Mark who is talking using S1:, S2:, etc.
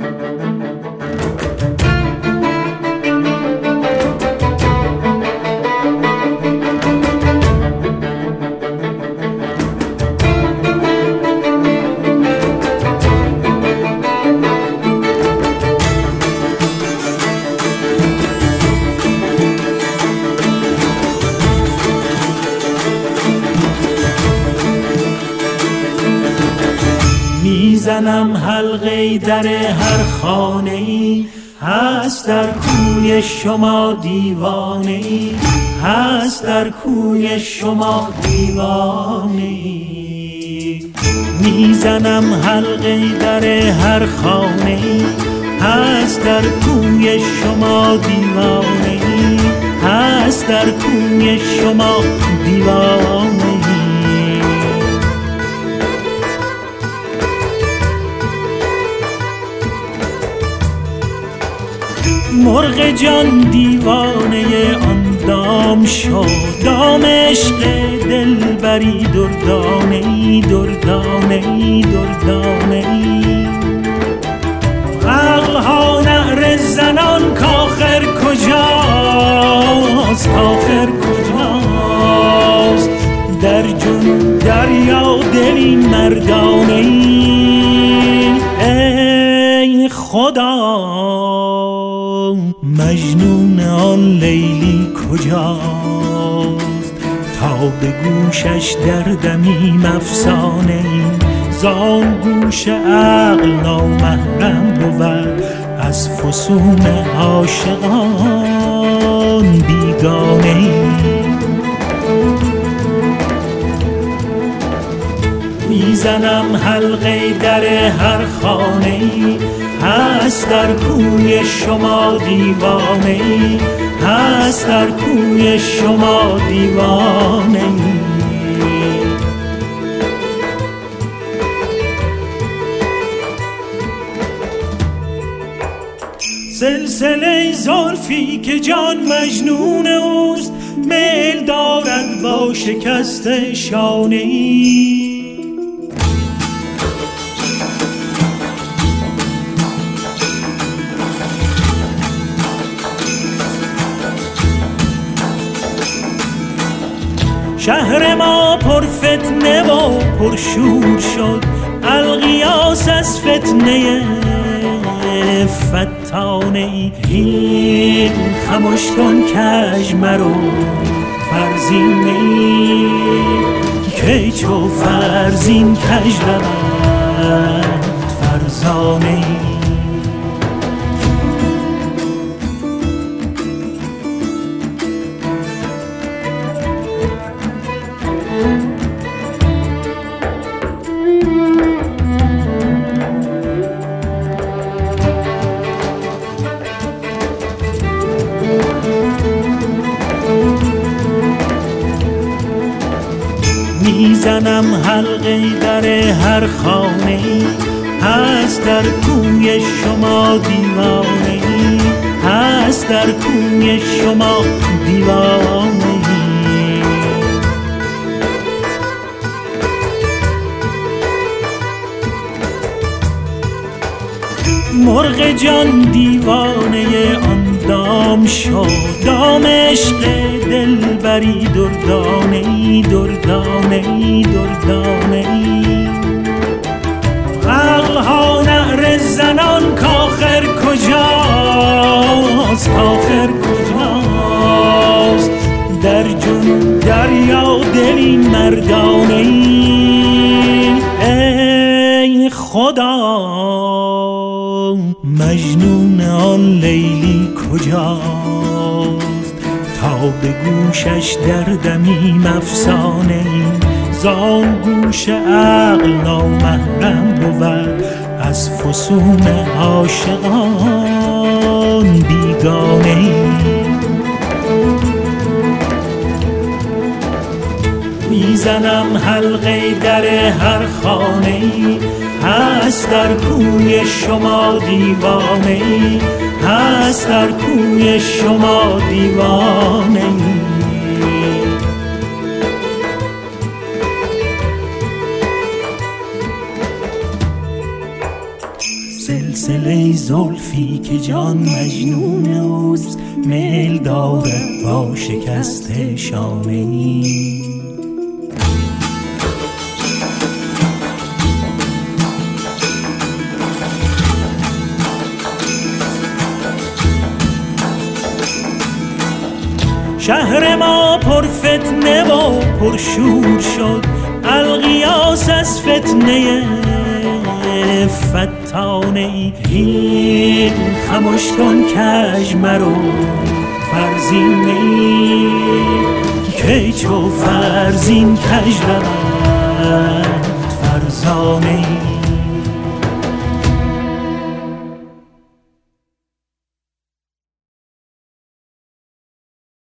S1: میزنم حلقه در هر خانه‌ای، هست در کوی شما دیوانه‌ای، هست در کوی شما دیوانه‌ای. میزنم حلقه در هر خانه‌ای، هست در کوی شما دیوانه‌ای، هست در کوی شما دیوانه‌ای. مرغ جان دیوانه آن دام شد، دام عشق دلبری دردانه‌ای، دردانه‌ای، دردانه‌ای. عقلها نعره زنان کآخر کجاست، کآخر کجاست؟ در جون دریا دلی مردانه‌ای. ای خدا مجنون آن لیلی کجاست؟ تا به گوشش دردمیم افسانه‌ای، زان گوش عقل نامحرم بود، از فسون عاشقان بیگانه‌ای. میزنم حلقه در هر خانه‌ای، هست در کوی شما دیوانه‌ای، هست در کوی شما دیوانه‌ای. سلسله زلفی که جان مجنون اوست، میل دارد با شکست شانه‌ای. شهر ما پر فتنه و پر شور شد، الغیاس از فتنه فتانه‌ای. هین خموش کن کژ مرو فرزینه‌ای، که چو فرزین کژ رود فرزانه‌ای. میزنم حلقه در هر خانه‌ای، هست در کوی شما دیوانه‌ای، هست در کوی شما دیوانه‌ای. مرغ جان دیوانه آن دام شد، دام عشق دلبری دردانه‌ای، دردانه‌ای، دردانه‌ای. عقلها نعره زنان کآخر کجاست، کآخر کجاست؟ در جون دریا دلی مردانه‌ای. ای خدا مجنون آن لیلی کجاست؟ تا به گوشش دردمیم افسانه‌ای، زان گوش عقل نامحرم بود، از فسون عاشقان بیگانه‌ای. میزنم حلقه در هر خانه‌ای، هست در کوی شما دیوانه‌ای، هست در کوی شما دیوانه‌ای. سلسله زلفی که جان مجنون اوست، میل دارد با شکست شانه ای. شهر ما پر فتنه و پر شور شد، الغیاس از فتنه فتانه ای. هین خموش کن کژ مرو فرزین ای، که چو فرزین کژ رود فرزانه ای.